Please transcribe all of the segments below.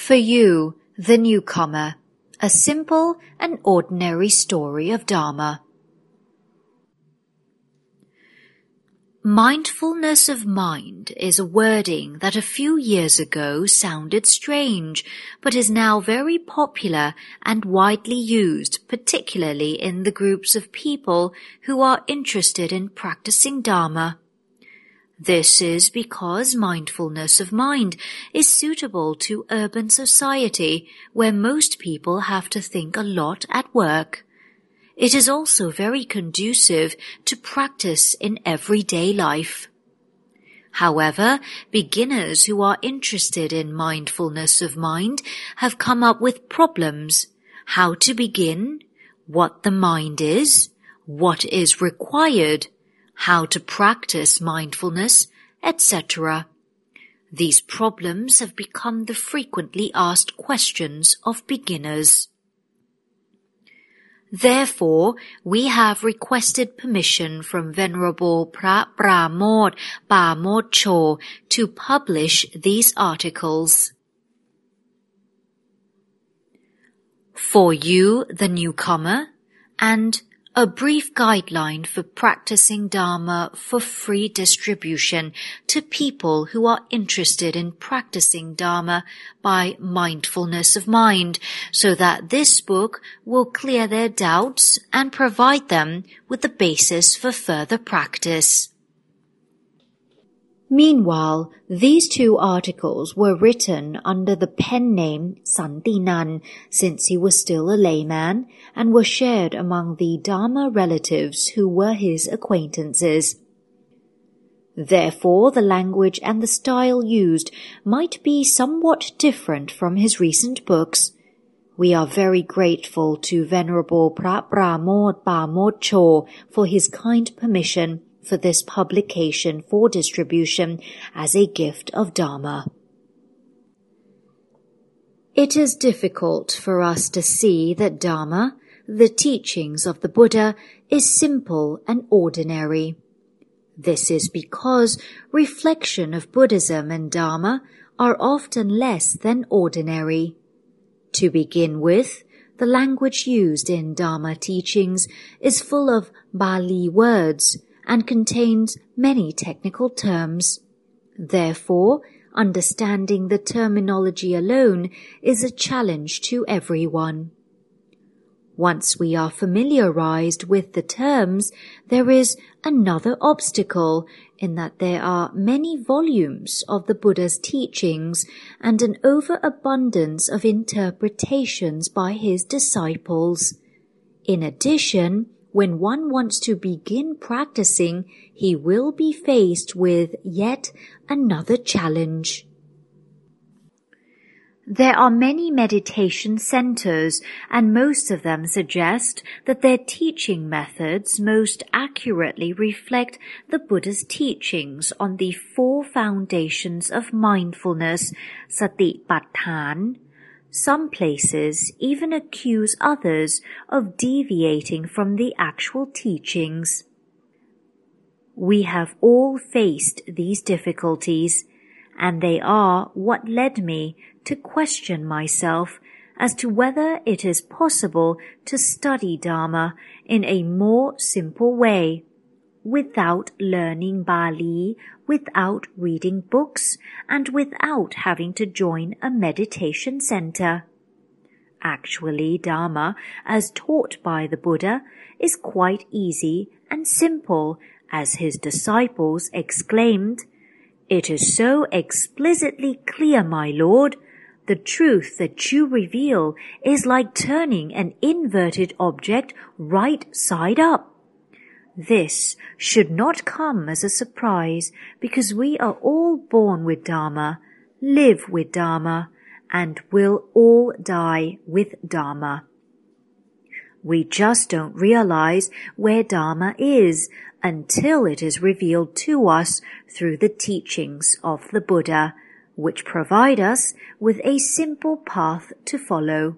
For you, the newcomer, a simple and ordinary story of Dharma. Mindfulness of mind is a wording that a few years ago sounded strange, but is now very popular and widely used, particularly in the groups of people who are interested in practicing Dharma. This is because mindfulness of mind is suitable to urban society, where most people have to think a lot at work. It is also very conducive to practice in everyday life. However, beginners who are interested in mindfulness of mind have come up with problems: how to begin, what the mind is, what is required, how to practice mindfulness, etc. These problems have become the frequently asked questions of beginners. Therefore, we have requested permission from Venerable พระปราโมทย์ ปาโมทโช to publish these articles. For you, the newcomer, and a brief guideline for practicing Dharma for free distribution to people who are interested in practicing Dharma by mindfulness of mind, so that this book will clear their doubts and provide them with the basis for further practice. Meanwhile, these two articles were written under the pen name Santinan, since he was still a layman, and were shared among the Dharma relatives who were his acquaintances. Therefore, the language and the style used might be somewhat different from his recent books. We are very grateful to Venerable พระปราโมทย์ ปาโมทโช for his kind permission for this publication for distribution as a gift of Dharma. It is difficult for us to see that Dharma, the teachings of the Buddha, is simple and ordinary. This is because reflection of Buddhism and Dharma are often less than ordinary. To begin with, the language used in Dharma teachings is full of Bali words and contains many technical terms. Therefore, understanding the terminology alone is a challenge to everyone. Once we are familiarized with the terms, there is another obstacle in that there are many volumes of the Buddha's teachings and an overabundance of interpretations by his disciples. In addition, when one wants to begin practicing, he will be faced with yet another challenge. There are many meditation centers, and most of them suggest that their teaching methods most accurately reflect the Buddha's teachings on the four foundations of mindfulness, sati patthān. Some places even accuse others of deviating from the actual teachings. We have all faced these difficulties, and they are what led me to question myself as to whether it is possible to study Dharma in a more simple way, without learning Bali, without reading books, and without having to join a meditation center. Actually, Dharma, as taught by the Buddha, is quite easy and simple, as his disciples exclaimed, "It is so explicitly clear, my Lord. The truth that you reveal is like turning an inverted object right side up." This should not come as a surprise, because we are all born with Dharma, live with Dharma, and will all die with Dharma. We just don't realize where Dharma is until it is revealed to us through the teachings of the Buddha, which provide us with a simple path to follow.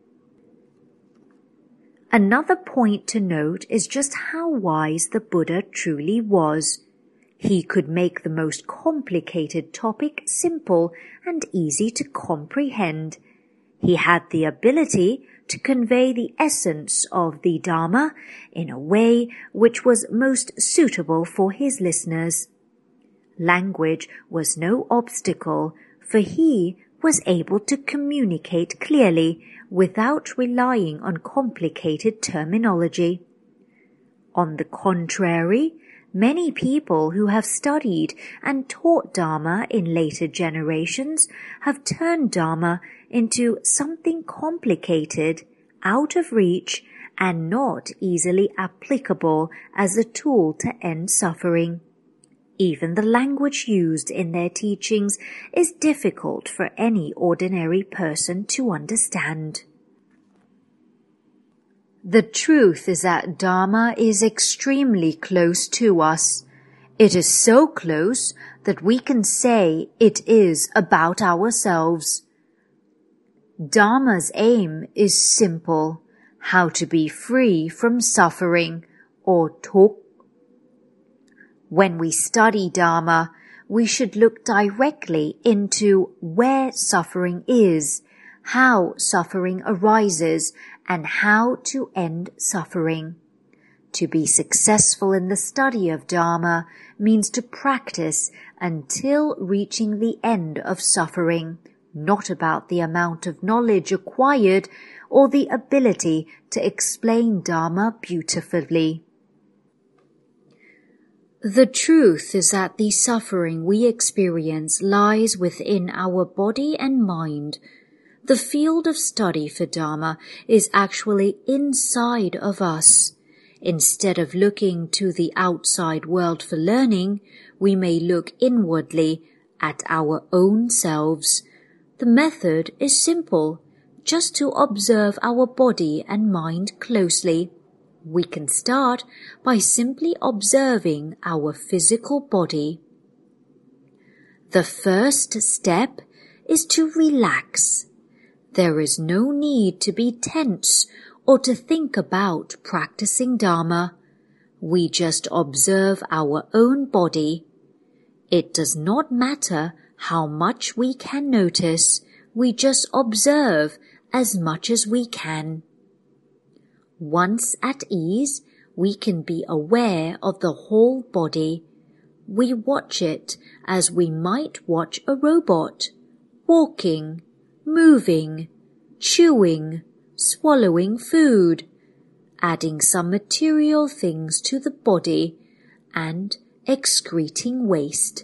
Another point to note is just how wise the Buddha truly was. He could make the most complicated topic simple and easy to comprehend, He had the ability to convey the essence of the Dharma in a way which was most suitable for his listeners. Language was no obstacle, for he was able to communicate clearly without relying on complicated terminology. On the contrary, many people who have studied and taught Dharma in later generations have turned Dharma into something complicated, out of reach, and not easily applicable as a tool to end suffering. Even the language used in their teachings is difficult for any ordinary person to understand. The truth is that Dharma is extremely close to us. It is so close that we can say it is about ourselves. Dharma's aim is simple: how to be free from suffering, or talk. When we study Dharma, we should look directly into where suffering is, how suffering arises, and how to end suffering. To be successful in the study of Dharma means to practice until reaching the end of suffering, not about the amount of knowledge acquired or the ability to explain Dharma beautifully. The truth is that the suffering we experience lies within our body and mind. The field of study for Dharma is actually inside of us. Instead of looking to the outside world for learning, we may look inwardly at our own selves. The method is simple, just to observe our body and mind closely. We can start by simply observing our physical body. The first step is to relax. There is no need to be tense or to think about practicing Dharma. We just observe our own body. It does not matter how much we can notice. We just observe as much as we can. Once at ease, we can be aware of the whole body. We watch it as we might watch a robot, walking, moving, chewing, swallowing food, adding some material things to the body, and excreting waste.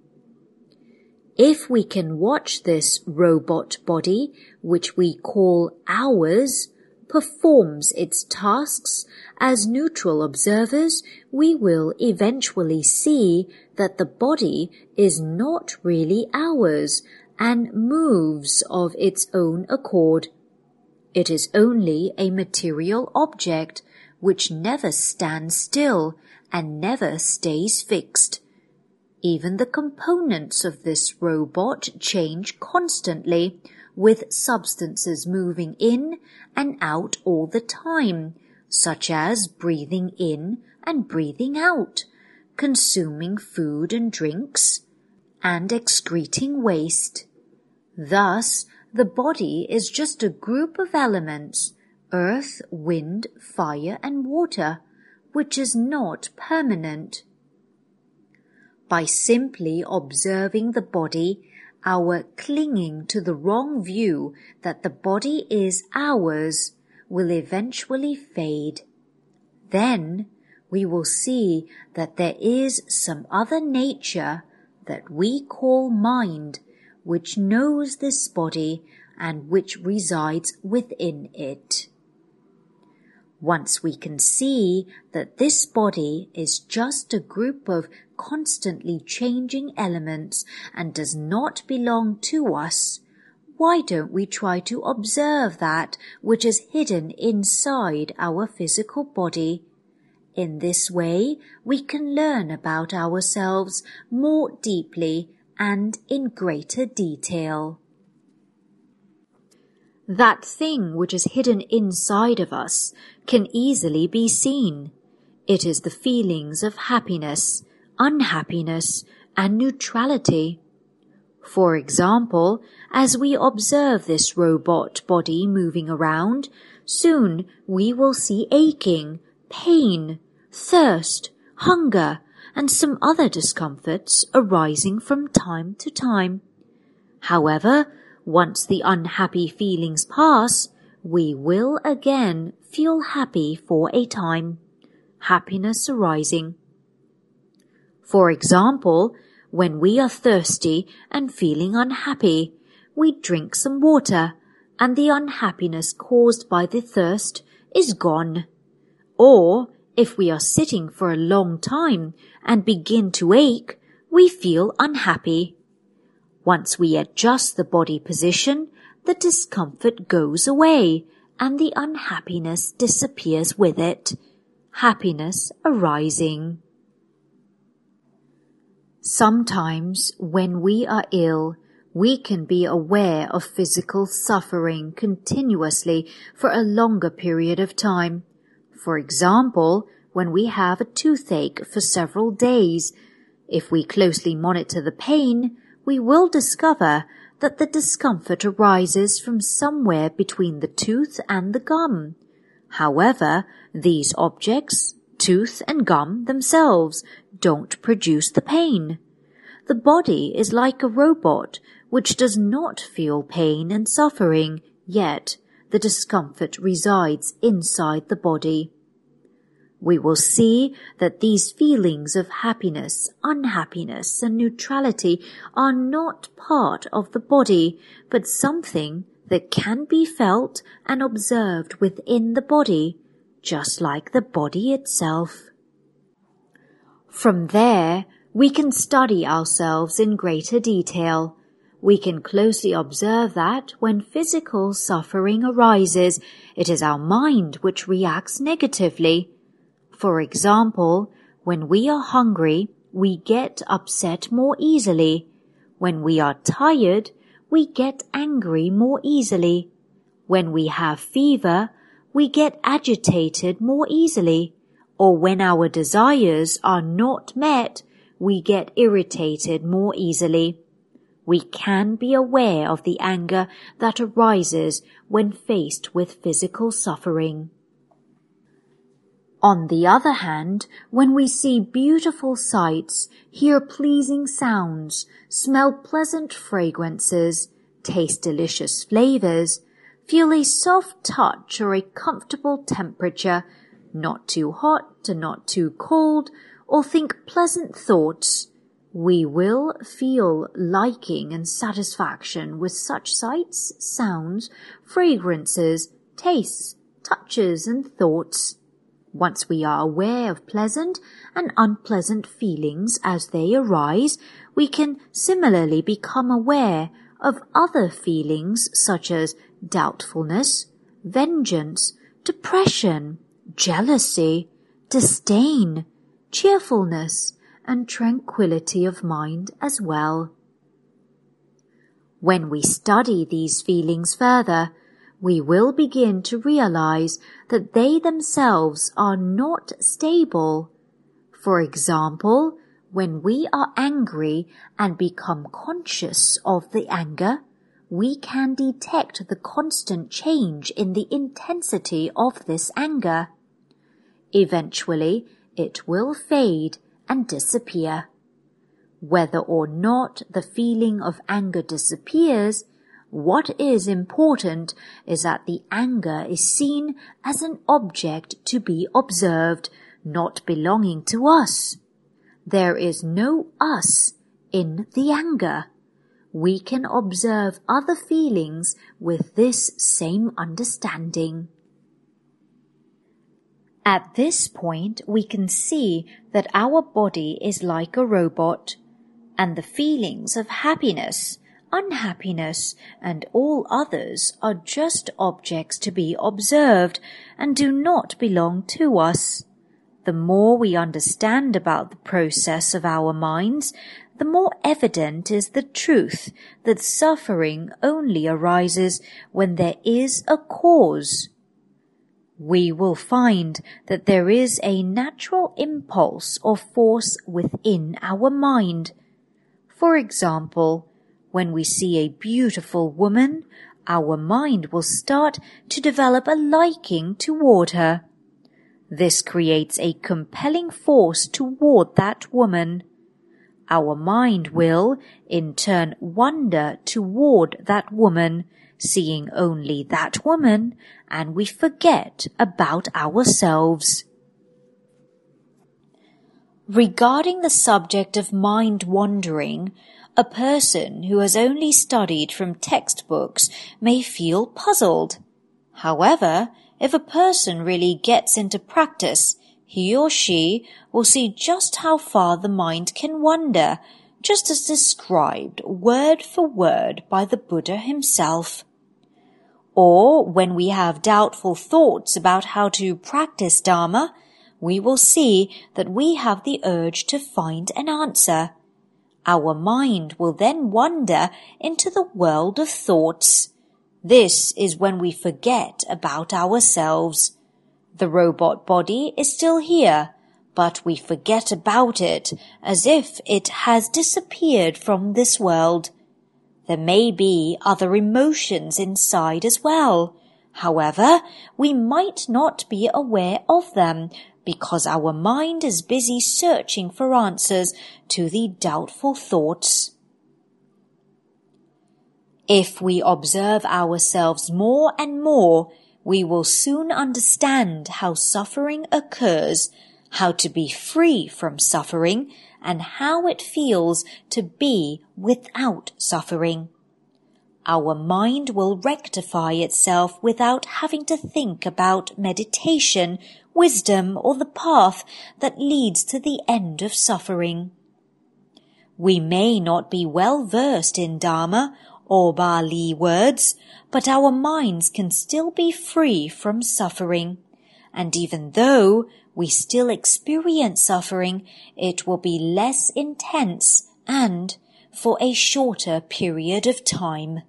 If we can watch this robot body, which we call ours, performs its tasks as neutral observers, we will eventually see that the body is not really ours and moves of its own accord. It is only a material object which never stands still and never stays fixed. Even the components of this robot change constantly, with substances moving in and out all the time, such as breathing in and breathing out, consuming food and drinks, and excreting waste. Thus, the body is just a group of elements, earth, wind, fire, and water, which is not permanent. By simply observing the body, our clinging to the wrong view that the body is ours will eventually fade. Then we will see that there is some other nature that we call mind, which knows this body and which resides within it. Once we can see that this body is just a group of constantly changing elements and does not belong to us, why don't we try to observe that which is hidden inside our physical body? In this way, we can learn about ourselves more deeply and in greater detail. That thing which is hidden inside of us can easily be seen. It is the feelings of happiness, unhappiness, and neutrality. For example, as we observe this robot body moving around, soon we will see aching, pain, thirst, hunger, and some other discomforts arising from time to time. However, once the unhappy feelings pass, we will again feel happy for a time, happiness arising. For example, when we are thirsty and feeling unhappy, we drink some water, and the unhappiness caused by the thirst is gone. Or, if we are sitting for a long time and begin to ache, we feel unhappy. Once we adjust the body position, the discomfort goes away, and the unhappiness disappears with it, happiness arising. Sometimes, when we are ill, we can be aware of physical suffering continuously for a longer period of time. For example, when we have a toothache for several days, if we closely monitor the pain, we will discover that the discomfort arises from somewhere between the tooth and the gum. However, these objects, tooth and gum themselves, don't produce the pain. The body is like a robot which does not feel pain and suffering, yet the discomfort resides inside the body. We will see that these feelings of happiness, unhappiness, and neutrality are not part of the body, but something that can be felt and observed within the body, just like the body itself. From there, we can study ourselves in greater detail. We can closely observe that when physical suffering arises, it is our mind which reacts negatively. For example, when we are hungry, we get upset more easily. When we are tired, we get angry more easily. When we have fever, we get agitated more easily. Or when our desires are not met, we get irritated more easily. We can be aware of the anger that arises when faced with physical suffering. On the other hand, when we see beautiful sights, hear pleasing sounds, smell pleasant fragrances, taste delicious flavors, feel a soft touch or a comfortable temperature, not too hot and not too cold, or think pleasant thoughts, we will feel liking and satisfaction with such sights, sounds, fragrances, tastes, touches, and thoughts. Once we are aware of pleasant and unpleasant feelings as they arise, we can similarly become aware of other feelings such as doubtfulness, vengeance, depression, jealousy, disdain, cheerfulness, and tranquility of mind as well. When we study these feelings further, we will begin to realize that they themselves are not stable. For example, when we are angry and become conscious of the anger, we can detect the constant change in the intensity of this anger. Eventually, it will fade and disappear. Whether or not the feeling of anger disappears, what is important is that the anger is seen as an object to be observed, not belonging to us. There is no us in the anger. We can observe other feelings with this same understanding. At this point, we can see that our body is like a robot, and the feelings of happiness, unhappiness, and all others are just objects to be observed and do not belong to us. The more we understand about the process of our minds, the more evident is the truth that suffering only arises when there is a cause. We will find that there is a natural impulse or force within our mind. For example, When we see a beautiful woman, our mind will start to develop a liking toward her. This creates a compelling force toward that woman. Our mind will, in turn, wander toward that woman, seeing only that woman, and we forget about ourselves. Regarding the subject of mind wandering, a person who has only studied from textbooks may feel puzzled. However, if a person really gets into practice, he or she will see just how far the mind can wander, just as described word for word by the Buddha himself. Or when we have doubtful thoughts about how to practice Dharma, we will see that we have the urge to find an answer. Our mind will then wander into the world of thoughts. This is when we forget about ourselves. The robot body is still here, but we forget about it as if it has disappeared from this world. There may be other emotions inside as well. However, we might not be aware of them because our mind is busy searching for answers to the doubtful thoughts. If we observe ourselves more and more, we will soon understand how suffering occurs, how to be free from suffering, and how it feels to be without suffering. Our mind will rectify itself without having to think about meditation, wisdom, or the path that leads to the end of suffering. We may not be well versed in Dharma or Bali words, but our minds can still be free from suffering. And even though we still experience suffering, it will be less intense and for a shorter period of time.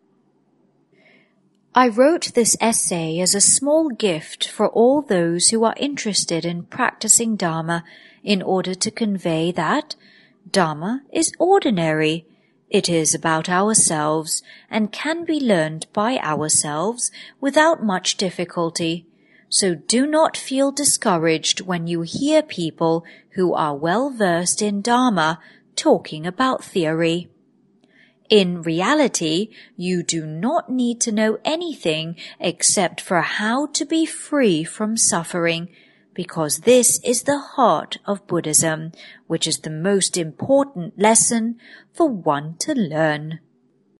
I wrote this essay as a small gift for all those who are interested in practicing Dharma in order to convey that Dharma is ordinary. It is about ourselves and can be learned by ourselves without much difficulty. So do not feel discouraged when you hear people who are well versed in Dharma talking about theory. In reality, you do not need to know anything except for how to be free from suffering, because this is the heart of Buddhism, which is the most important lesson for one to learn.